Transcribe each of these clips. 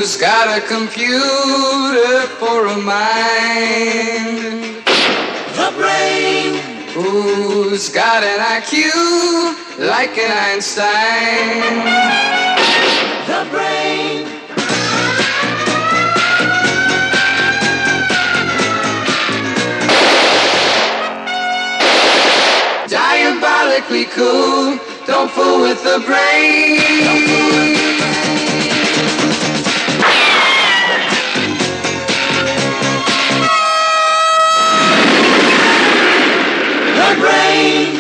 Who's got a computer for a mind? The brain. Who's got an IQ like an Einstein? The brain. Diabolically cool, don't fool with the brain. The brain.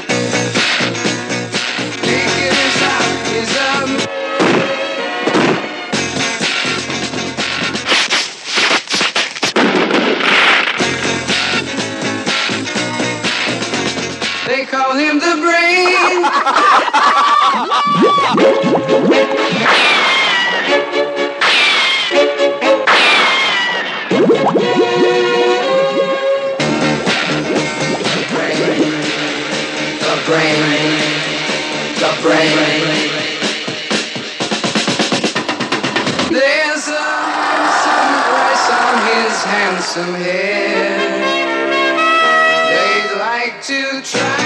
Thinking is up, is up. They call him the brain. The brain. There's a handsome price on his handsome head. They'd like to try